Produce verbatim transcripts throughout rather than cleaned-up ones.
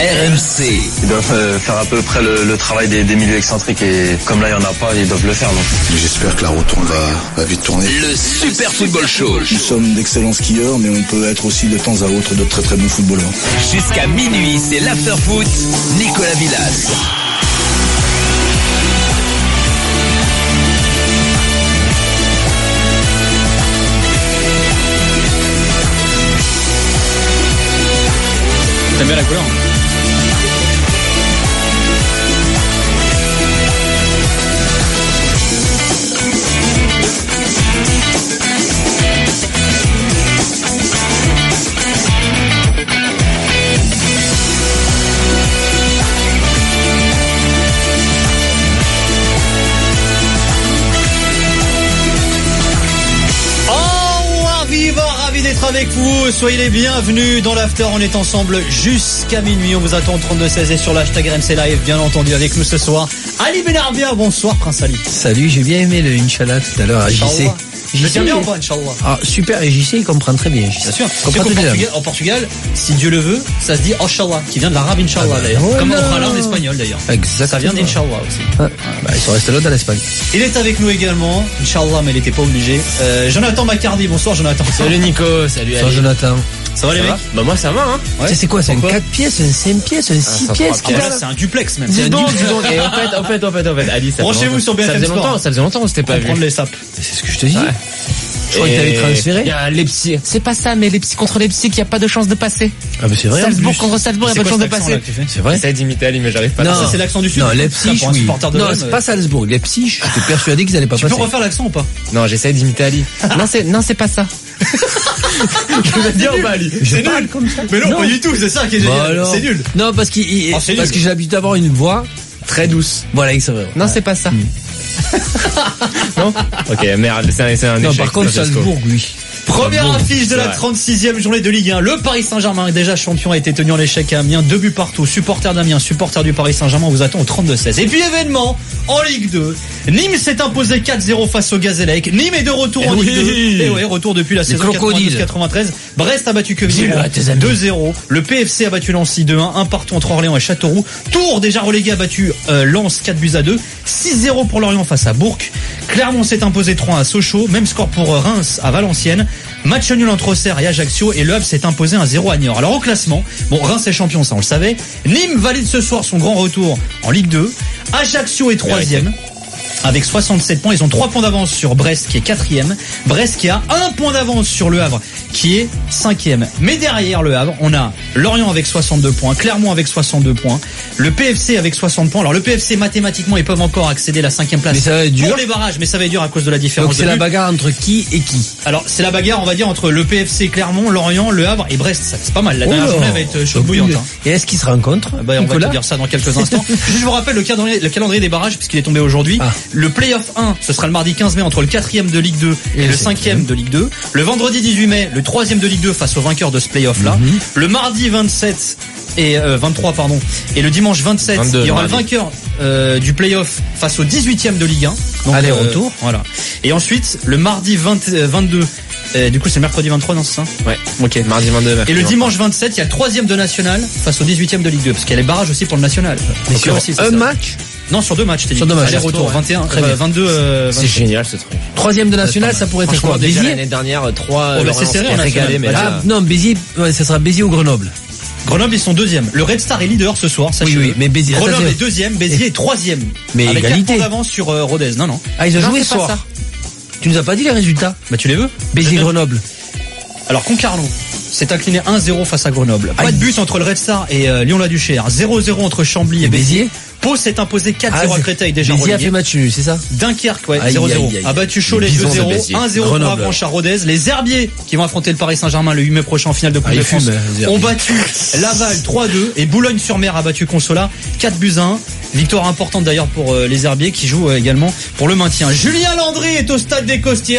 R M C. Ils doivent euh, faire à peu près le, le travail des, des milieux excentriques et comme là il n'y en a pas, ils doivent le faire. Donc. J'espère que la rotonde va, va vite tourner. Le Super Football Show. Nous sommes d'excellents skieurs, mais on peut être aussi de temps à autre de très très bons footballeurs. Jusqu'à minuit, c'est l'after-foot. Nicolas Villas. T'aimes bien la couleur? D'être avec vous, soyez les bienvenus dans l'after, on est ensemble jusqu'à minuit, on vous attend au trente-deux seize et sur l'hashtag R M C Live, bien entendu avec nous ce soir Ali Benarbia. Bonsoir Prince Ali. Salut, j'ai bien aimé le Inch'Allah tout à l'heure à J C. Je tiens bien ou pas, Inch'Allah? Ah, super, et J C il comprend très bien. Bien sûr. En Portugal, en Portugal, si Dieu le veut, ça se dit Inch'Allah, qui vient de l'arabe Inch'Allah ah bah, d'ailleurs. Voilà. Comme Ojalá en espagnol d'ailleurs. Exactement. Ça vient d'Inch'Allah aussi. Ah, bah, ils sont restés là dans l'Espagne. Il est avec nous également, Inch'Allah, mais il n'était pas obligé. Euh, Jonathan Macardy, bonsoir Jonathan. Salut Nico, salut Ali. Bonsoir Jonathan. Ça va les ça mecs va Bah moi ça va hein. Ouais. Tu sais c'est quoi, c'est un quatre pièces, un cinq pièces, un six ah, pièces. Ah, là, c'est un duplex même. Dis donc, dis donc. Et en fait, en fait, en fait, en fait, Ali, ça branchez-vous sur B F M ça faisait Sport. longtemps, ça faisait longtemps qu'on s'était pas vu. Prendre les sapes. C'est ce que je te dis. Ouais. Je crois et... que t'avais transféré. Il y a Leipzig. C'est pas ça, mais Leipzig contre Leipzig, il y a pas de chance de passer. Ah mais c'est vrai. Salzbourg contre Salzbourg, il y a pas de chance de passer. C'est vrai. J'essaie d'imiter Ali, mais j'arrive pas. Non, ça c'est l'accent du sud. Non, Leipzig, oui. Non, c'est pas Salzbourg. Leipzig, j'étais persuadé qu'ils allaient pas passer. Tu peux refaire l'accent ou pas? Non, j'essaie d'imiter Ali. Non, c'est, non, c'est pas ça. Je vais dire ou pas Ali? C'est nul comme ça. Mais non, pas du tout, c'est ça qui est génial. C'est nul. Non, parce qu'il, parce que j'ai l'habitude d'avoir une voix très douce. Voilà, c'est vrai. Non, c'est pas ça. Non? Ok, merde, c'est un, c'est un non, échec. Non, par contre, Salzbourg, oui. Première bon, affiche de la trente-sixième journée de Ligue un. Le Paris Saint-Germain est déjà champion, a été tenu en échec à Amiens. Deux buts partout. Supporter d'Amiens, supporter du Paris Saint-Germain, on vous attend au trente-deux seize. Et puis événement, en Ligue deux. Nîmes s'est imposé quatre zéro face au Gazélec. Nîmes est de retour et en oui. Ligue deux. Et ouais, retour depuis la Les saison quatre-vingt-douze quatre-vingt-treize. Brest a battu Quevilly deux zéro. Le P F C a battu Nancy deux un. Un partout entre Orléans et Châteauroux. Tours, déjà relégué, a battu euh, Lens quatre buts à deux. six zéro pour Lorient face à Bourg. Clermont s'est imposé trois un à Sochaux. Même score pour Reims à Valenciennes. Match nul entre Auxerre et Ajaccio et Le Havre s'est imposé un zéro à Niort. Alors au classement, bon, Reims est champion, ça on le savait. Nîmes valide ce soir son grand retour en Ligue deux. Ajaccio est troisième. Avec soixante-sept points, ils ont trois points d'avance sur Brest qui est quatrième. Brest qui a un point d'avance sur Le Havre qui est cinquième. Mais derrière Le Havre, on a Lorient avec soixante-deux points, Clermont avec soixante-deux points, le P F C avec soixante points. Alors le P F C mathématiquement ils peuvent encore accéder à la cinquième place. Mais ça va être dur. Pour les barrages, mais ça va être dur à cause de la différence. Donc c'est de la but. bagarre entre qui et qui? Alors c'est la bagarre, on va dire, entre le P F C, Clermont, Lorient, Le Havre et Brest. Ça, c'est pas mal. La dernière oh journée va être chaude bouillante. Hein. Et est-ce qu'ils se rencontrent? Bah, on va te dire ça dans quelques instants. Je vous rappelle le calendrier, le calendrier des barrages puisqu'il est tombé aujourd'hui. Ah. Le Playoff un, ce sera le mardi quinze mai entre le quatrième de Ligue deux et, et le cinquième de Ligue deux. Le vendredi dix-huit mai, le troisième de Ligue deux face au vainqueur de ce playoff là. Mm-hmm. Le mardi vingt-sept et euh, vingt-trois pardon et le dimanche vingt-sept, vingt-deux, il y aura mardi. Le vainqueur euh, du playoff face au dix-huitième de Ligue un. Donc allez retour. Euh, voilà. Et ensuite le mardi vingt, euh, vingt-deux. Euh, du coup c'est mercredi vingt-trois, non c'est ça? Ouais. Ok. Mardi vingt-deux. Et le dimanche vingt-sept, il y a le troisième de National face au dix-huitième de Ligue deux parce qu'il y a les barrages aussi pour le National. Mais sur aussi, un ça. match. Non, sur deux matchs, t'es dit. Sur deux matchs. Aller-retour, ouais. vingt et un, euh, vingt-deux, euh, c'est génial, ce truc. Troisième de National, ça pourrait être quoi? Béziers? L'année dernière, trois, oh, bah, c'est serré, régalé, mais là... Ah, non, Béziers, ouais, ça sera Béziers ou Grenoble. Grenoble, ils sont deuxième. Le Red Star est leader ce soir, sachez-le. Oui, oui, mais Béziers. Grenoble est deuxième, Béziers est troisième. Mais avec égalité. quatre points d'avance sur euh, Rodez. Non, non. Ah, ils ont joué ce soir. Tu nous as pas dit les résultats? Bah, tu les veux? Béziers-Grenoble. Alors, Concarneau s'est incliné un zéro face à Grenoble. Pas de but entre le Red Star et euh, Lyon-la-Duchère. zéro zéro entre Chambly et, et Béziers. Pau s'est imposé quatre zéro ah, à Créteil, déjà Béziers relégué. a fait match nul, c'est ça? Dunkerque, ouais, zéro zéro. A battu Cholet deux zéro. un zéro pour la revanche à Rodez. Les Herbiers, qui vont affronter le Paris Saint-Germain le huit mai prochain en finale de Coupe ah, de France, fume, ont battu Laval trois deux. Et Boulogne-sur-Mer a battu Consola quatre buts à un. Victoire importante d'ailleurs pour euh, les Herbiers qui jouent euh, également pour le maintien. Julien Landry est au stade des Costières.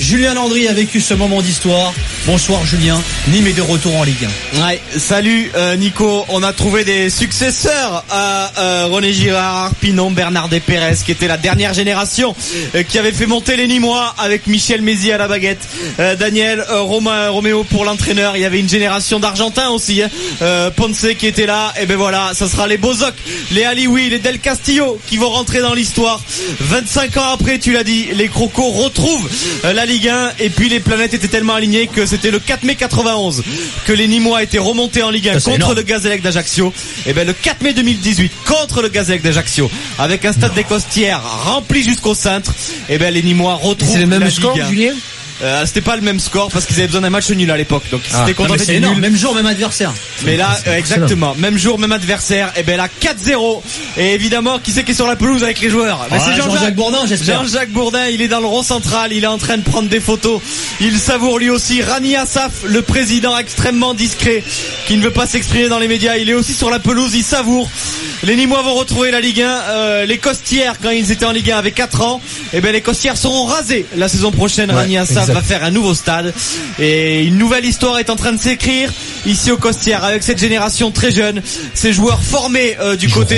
Julien Landry a vécu ce moment d'histoire. Bonsoir Julien, Nîmes est de retour en Ligue un. Ouais, salut euh, Nico, on a trouvé des successeurs à euh, René Girard, Pinon, Bernardet Pérez, qui était la dernière génération euh, qui avait fait monter les Nîmois avec Michel Mézy à la baguette, euh, Daniel euh, Romain Roméo pour l'entraîneur. Il y avait une génération d'Argentins aussi, hein, euh, Ponce qui était là. Et ben voilà, ça sera les Bozoc, les Alioui, les Del Castillo qui vont rentrer dans l'histoire. vingt-cinq ans après, tu l'as dit, les Crocos retrouvent euh, la Ligue un, et puis les planètes étaient tellement alignées que c'était le quatre mai quatre-vingt-onze que les Nîmois étaient remontés en Ligue un ça, contre énorme. le Gazélec d'Ajaccio. Et ben le quatre mai deux mille dix-huit contre le Gazélec d'Ajaccio avec un stade non. des Costières rempli jusqu'au cintre. Et ben les Nîmois retrouvent c'est le même la score, Ligue un. Julien Euh, c'était pas le même score parce qu'ils avaient besoin d'un match nul à l'époque, donc ils ah, s'étaient contentés du nul. Même jour, même adversaire. Mais là, euh, exactement, même jour, même adversaire. Et ben là, quatre zéro. Et évidemment, qui c'est qui est sur la pelouse avec les joueurs? Ben, ah, c'est Jean-Jacques, Jean-Jacques Bourdin, j'espère. Jean-Jacques Bourdin, il est dans le rond central, il est en train de prendre des photos. Il savoure lui aussi. Rani Assaf, le président extrêmement discret, qui ne veut pas s'exprimer dans les médias. Il est aussi sur la pelouse, il savoure. Les Nîmois vont retrouver la Ligue un. Euh, les Costières, quand ils étaient en Ligue un, avaient quatre ans. Et ben les Costières seront rasés la saison prochaine. Ouais, Rani Assaf exact. va faire un nouveau stade. Et une nouvelle histoire est en train de s'écrire ici au Costières avec cette génération très jeune, ces joueurs formés euh, du côté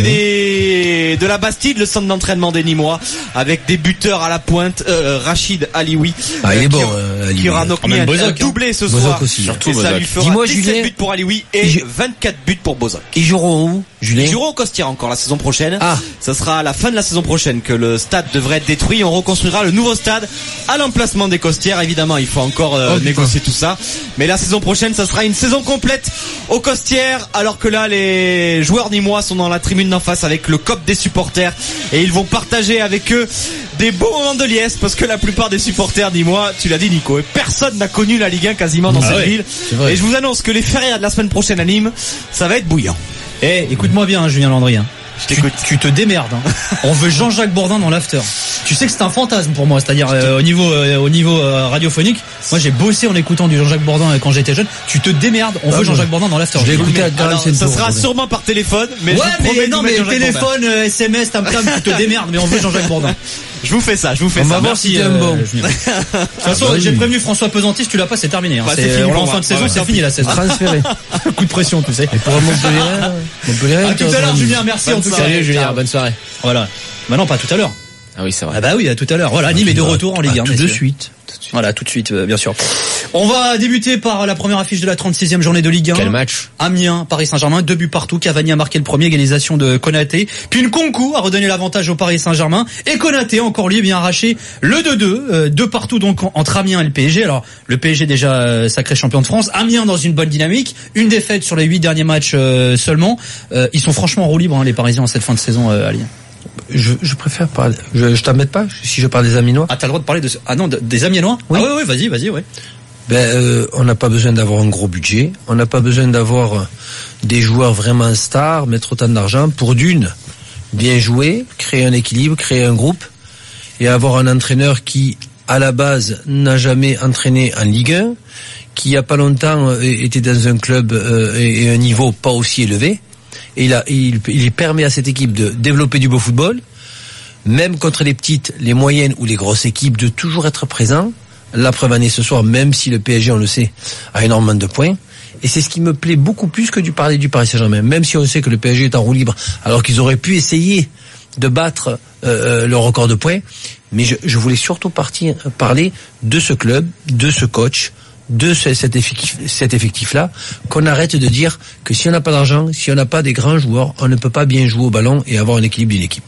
des de la Bastide, le centre d'entraînement des Nîmois, avec des buteurs à la pointe, euh, Rachid Alioui, ah, euh, il est bon, qui, euh, qui aura donc mis un, un doublé ce Bozoc soir aussi, et ça lui fera Dis-moi, dix-sept Julien, buts pour Alioui et je... vingt-quatre buts pour Bozoc. Ils joueront où, Julien? Ils joueront au Costières encore la saison prochaine. Ah. Ça sera à la fin de la saison prochaine que le stade devrait être détruit. On reconstruira le nouveau stade à l'emplacement des Costières. Évidemment, il faut encore euh, oh, négocier tout ça. Mais la saison prochaine, ça sera une saison complète au Costières, alors que là, les joueurs nîmois sont dans la tribune d'en face avec le C O P des supporters et ils vont partager avec eux des beaux moments de liesse parce que la plupart des supporters nîmois, tu l'as dit Nico, et personne n'a connu la Ligue un quasiment dans ah cette ouais, ville. Et je vous annonce que les férias de la semaine prochaine à Nîmes, ça va être bouillant. Eh, écoute-moi bien, hein, Julien Landry. Hein. Tu, tu te démerdes. Hein. On veut Jean-Jacques Bourdin dans l'after. Tu sais que c'est un fantasme pour moi, c'est-à-dire euh, au niveau euh, au niveau euh, radiophonique. Moi, j'ai bossé en écoutant du Jean-Jacques Bourdin quand j'étais jeune. Tu te démerdes. On ah, veut Jean-Jacques Bourdin dans l'after. Je l'ai écouté à Alors, ça sera sûrement par téléphone, mais ouais, je mais non, mais téléphone, euh, S M S, tam tam, tu te démerdes. Mais on veut Jean-Jacques Bourdin. Je vous fais ça, je vous fais on ça. Va voir si euh, un bon. De toute façon, j'ai prévenu François Pesantis, tu l'as pas, c'est terminé. Hein. Bah, c'est, c'est fini, on est en fin de saison, ouais, c'est fini la saison. Transféré. Coup de pression, tu sais. Et pour Montpellier, Montpellier. À tout à l'heure, Julien, merci en tout cas. Salut Julien, bonne soirée. Voilà. Bah non, pas tout à l'heure. Ah oui, c'est vrai. Ah bah oui, à tout à l'heure. Voilà, Nîmes est de retour en Ligue un. Tout de suite. Voilà, tout de suite, euh, bien sûr. On va débuter par la première affiche de la trente-sixième journée de Ligue un. Quel match? Amiens, Paris Saint-Germain, deux buts partout. Cavani a marqué le premier, égalisation de Konaté. Puis Nkunku a redonné l'avantage au Paris Saint-Germain. Et Konaté, encore lui, vient arracher le deux deux. Euh, deux partout donc entre Amiens et le P S G. Alors, le P S G déjà euh, sacré champion de France. Amiens dans une bonne dynamique. Une défaite sur les huit derniers matchs euh, seulement. Euh, ils sont franchement en roue libre, hein, les Parisiens, en cette fin de saison, euh, Ali. Je, je préfère parler. Je, je t'embête pas si je parle des Amiénois. Ah, t'as le droit de parler de ah non de, des Amiénois. Oui. Ah oui, oui, vas-y, vas-y, ouais. Ben, euh, on n'a pas besoin d'avoir un gros budget. On n'a pas besoin d'avoir des joueurs vraiment stars, mettre autant d'argent pour d'une bien jouer, créer un équilibre, créer un groupe et avoir un entraîneur qui, à la base, n'a jamais entraîné en Ligue un, qui il y a pas longtemps euh, était dans un club euh, et, et un niveau pas aussi élevé. Et il, a, il, il permet à cette équipe de développer du beau football, même contre les petites, les moyennes ou les grosses équipes, de toujours être présent. La preuve en est ce soir, même si le P S G, on le sait, a énormément de points. Et c'est ce qui me plaît beaucoup plus que du parler du Paris Saint-Germain. Même si on sait que le P S G est en roue libre, alors qu'ils auraient pu essayer de battre euh, le record de points. Mais je, je voulais surtout partir, parler de ce club, de ce coach, de ce, cet effectif, cet effectif-là, qu'on arrête de dire que si on n'a pas d'argent, si on n'a pas des grands joueurs, on ne peut pas bien jouer au ballon et avoir un équilibre d'une équipe.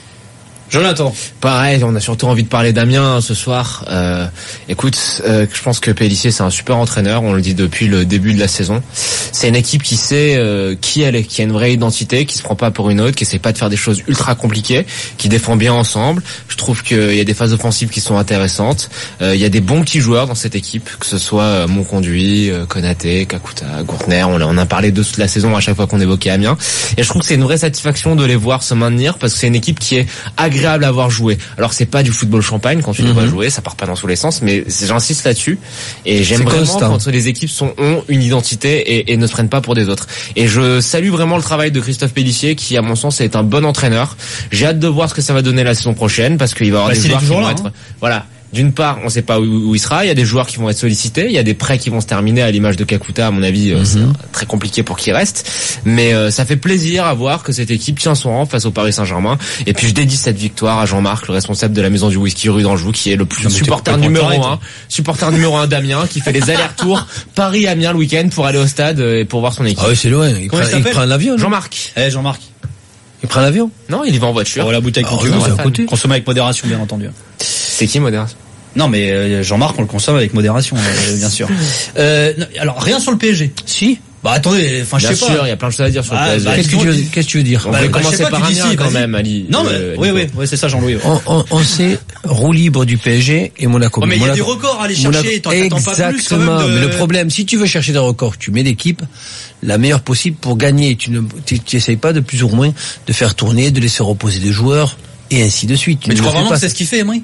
Jonathan. Pareil, on a surtout envie de parler d'Amiens ce soir. Euh, écoute, euh, je pense que Pélissier c'est un super entraîneur, on le dit depuis le début de la saison. C'est une équipe qui sait euh, qui elle est, qui a une vraie identité, qui se prend pas pour une autre, qui essaie pas de faire des choses ultra compliquées, qui défend bien ensemble. Je trouve qu'il y a des phases offensives qui sont intéressantes. Euh, il y a des bons petits joueurs dans cette équipe, que ce soit euh, Monconduit, euh, Konaté, Kakuta, Gourtner. On, on a parlé de toute la saison à chaque fois qu'on évoquait Amiens. Et je trouve que c'est une vraie satisfaction de les voir se maintenir parce que c'est une équipe qui est agréable agréable à voir jouer. Alors c'est pas du football champagne quand tu les vois mm-hmm. jouer, ça part pas dans tous les sens, mais j'insiste là-dessus. Et j'aime c'est vraiment constant. Quand les équipes sont, ont une identité et, et ne se prennent pas pour des autres. Et je salue vraiment le travail de Christophe Pélissier qui, à mon sens, est un bon entraîneur. J'ai hâte de voir ce que ça va donner la saison prochaine parce qu'il va y avoir bah, des joueurs qui vont là, être, hein. voilà. D'une part, on sait pas où, où il sera. Il y a des joueurs qui vont être sollicités. Il y a des prêts qui vont se terminer à l'image de Kakuta. À mon avis, mm-hmm. c'est très compliqué pour qu'il reste. Mais euh, ça fait plaisir à voir que cette équipe tient son rang face au Paris Saint-Germain. Et puis je dédie cette victoire à Jean-Marc, le responsable de la maison du whisky rue d'Anjou, qui est le plus supporter numéro un, supporter numéro un d'Amiens, qui fait les allers-retours Paris-Amiens le week-end pour aller au stade et pour voir son équipe. Ah oui, c'est loin. Il, prend, il, il prend l'avion. Jean-Marc. Eh, Jean-Marc. Il prend l'avion? Non, il y va en voiture. Oh, la bouteille quand tu veux. Consommer avec modération, bien entendu. C'est qui modération? Non, mais euh, Jean-Marc, on le consomme avec modération, euh, bien sûr. Euh, alors, rien sur le P S G. Si. Bah attendez, enfin je sais pas. Bien sûr, il y a plein de choses à dire sur ah, le P S G. Bah, qu'est-ce, que tu veux, qu'est-ce que tu veux dire? On bah, peut bah, commencer par Amiens quand même, Ali. Non, mais euh, oui, oui, oui, c'est ça, Jean-Louis. On, on, on sait roue libre du P S G et Monaco. Oh, mais il y a Monaco, des records à aller chercher. T'en Exactement. pas plus, quand même de... Mais le problème, si tu veux chercher des records, tu mets l'équipe la meilleure possible pour gagner. Tu ne, tu, tu essayes pas de plus ou moins de faire tourner, de laisser reposer des joueurs et ainsi de suite. Tu mais tu crois vraiment pas. que c'est ce qu'il fait, Emery?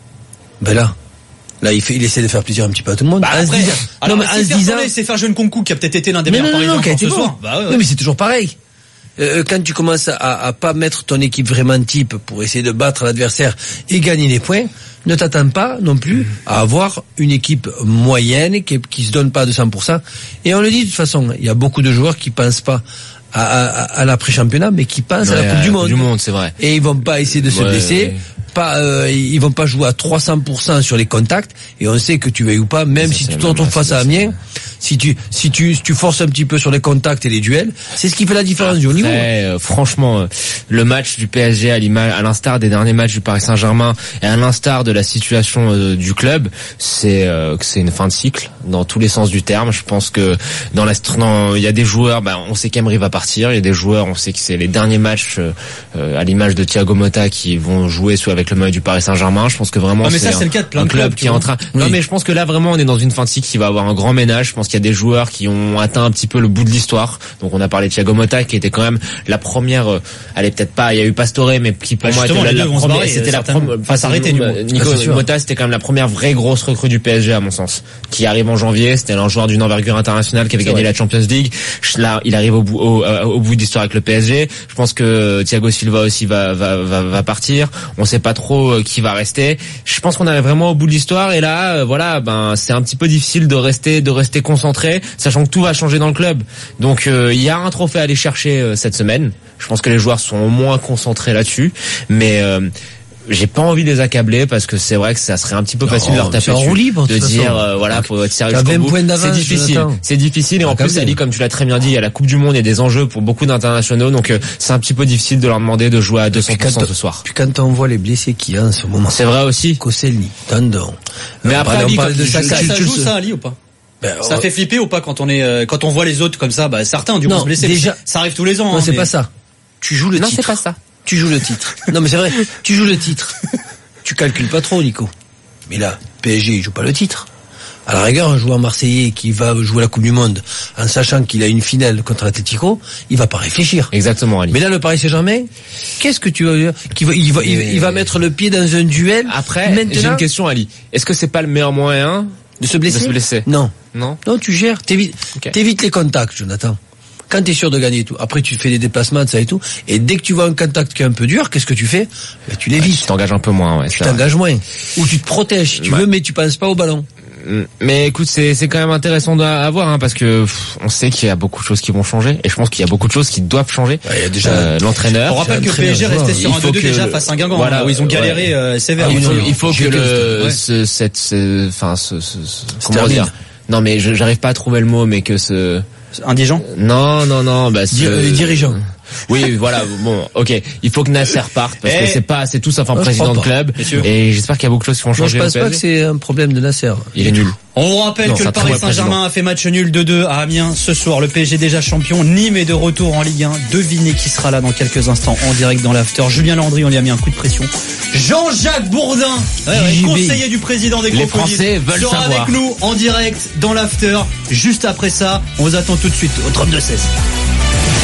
Ben là. Là, il fait, il essaie de faire plaisir un petit peu à tout le monde. Bah après, disant, alors, non, mais si en se disant, c'est faire jouer Nkunku qui a peut-être été l'un des mais meilleurs non, non, parisiens non, ce bon. soir. Bah ouais, ouais. Non, mais c'est toujours pareil. Euh, quand tu commences à, à pas mettre ton équipe vraiment type pour essayer de battre l'adversaire et gagner les points, ne t'attends pas non plus à avoir une équipe moyenne qui, qui se donne pas de cent pour cent. Et on le dit de toute façon, il y a beaucoup de joueurs qui pensent pas à, à, à l'après-championnat, mais qui pensent ouais, à la Coupe du Monde. du Monde, c'est vrai. Et ils vont pas essayer de se ouais, blesser. Ouais. Pas, euh, ils vont pas jouer à trois cents pour cent sur les contacts, et on sait que tu veuilles ou pas, même ça, si tu te retrouves face à Amiens, si tu, si tu, si tu forces un petit peu sur les contacts et les duels, c'est ce qui fait la différence du haut niveau. Euh, franchement, euh, le match du P S G à l'image, à l'instar des derniers matchs du Paris Saint-Germain et à l'instar de la situation euh, du club, c'est, euh, c'est une fin de cycle dans tous les sens du terme. Je pense que dans la, il y a des joueurs, bah, on sait qu'Emery va partir, il y a des joueurs, on sait que c'est les derniers matchs euh, à l'image de Thiago Motta qui vont jouer soit avec le maillot du Paris Saint-Germain. Je pense que vraiment ah, mais c'est, ça, c'est un, le cas de plein un de club clubs, qui est en train. Oui. Non mais je pense que là vraiment on est dans une fin de cycle qui va avoir un grand ménage. Je pense qu'il y a des joueurs qui ont atteint un petit peu le bout de l'histoire. Donc on a parlé de Thiago Motta qui était quand même la première. Euh, allez peut-être pas, il y a eu Pastore mais qui pour bah, moi était la, la première. Barrer, c'était la première. Enfin s'arrêter. Nico ah, Motta c'était quand même la première vraie grosse recrue du P S G à mon sens. Qui arrive en janvier. C'était un joueur d'une envergure internationale qui avait c'est gagné vrai. La Champions League. Là il arrive au bout au, au bout d'histoire avec le P S G. Je pense que Thiago Silva aussi va va va, va partir. On sait pas trop qui va rester. Je pense qu'on est vraiment au bout de l'histoire et là, euh, voilà, ben c'est un petit peu difficile de rester, de rester concentré, sachant que tout va changer dans le club. Donc euh, il y a un trophée à aller chercher euh, cette semaine. Je pense que les joueurs sont au moins concentrés là-dessus, mais euh, j'ai pas envie de les accabler parce que c'est vrai que ça serait un petit peu facile non, de leur taper dessus, libre, de dire euh, voilà faut être sérieux jusqu'au bout. C'est difficile, c'est difficile et en plus Ali comme tu l'as très bien dit, il y a la Coupe du Monde, il y a des enjeux pour beaucoup d'internationaux donc euh, c'est un petit peu difficile de leur demander de jouer à deux cents pour cent ce soir. Puis quand on voit les blessés qu'il y a en ce moment, c'est vrai aussi. Koscielny, Tandon. Mais après Ali, de ça, ça, ça joue ça Ali ou pas? Ben, ça euh... fait flipper ou pas quand on est euh, quand on voit les autres comme ça? Bah certains ont dû se blesser. Déjà, ça arrive tous les ans. Non, hein, c'est mais... pas ça. Tu joues le non, titre. Non, c'est pas ça. Tu joues le titre. Non, mais c'est vrai. Tu joues le titre. Tu calcules pas trop, Nico. Mais là, P S G, il joue pas le titre. À la rigueur, un joueur marseillais qui va jouer la Coupe du Monde en sachant qu'il a une finale contre l'Atlético, il va pas réfléchir. Exactement, Ali. Mais là, le Paris Saint-Germain, qu'est-ce que tu vas dire? Qu'il va, il va, il va, il va mettre le pied dans un duel. Après, maintenant, j'ai une question, Ali. Est-ce que c'est pas le meilleur moyen de se blesser? De se blesser. Non. Non. Non, tu gères. T'évites, okay. t'évites les contacts, Jonathan. Quand t'es sûr de gagner et tout, après tu fais des déplacements, ça et tout, et dès que tu vois un contact qui est un peu dur, qu'est-ce que tu fais? Ben, tu l'évites. Ouais, tu t'engages un peu moins, ouais. Tu t'engages moins. Ou tu te protèges, si tu ouais. veux, mais tu penses pas au ballon. Mais écoute, c'est c'est quand même intéressant à voir hein, parce que pff, on sait qu'il y a beaucoup de choses qui vont changer et je pense qu'il y a beaucoup de choses qui doivent changer. Ouais, il y a déjà euh, l'entraîneur. On rappelle que P S G restait sur un deux deux déjà face à un Guingamp voilà, où ils ont galéré ouais. euh, sévère. Ah, il faut, il faut que le ouais. ce, cette enfin ce, ce, ce comment dire. Non mais je, j'arrive pas à trouver le mot mais que ce indigent. Non non non bah ce... les dirigeants. Oui, voilà, bon, ok. Il faut que Nasser parte parce et que c'est pas, c'est tout sauf un président de club. Et j'espère qu'il y a beaucoup de choses qui vont changer. Moi, je pense pas que c'est un problème de Nasser. Il est nul. On vous rappelle non, que le Paris Saint-Germain a fait match nul deux deux à Amiens ce soir. Le P S G déjà champion. Nîmes est de retour en Ligue un. Devinez qui sera là dans quelques instants en direct dans l'after. Julien Landry, on lui a mis un coup de pression. Jean-Jacques Bourdin, ouais, ouais, conseiller du président des Les Français veulent sera savoir. avec nous en direct dans l'after. Juste après ça, on vous attend tout de suite au trente-deux seize.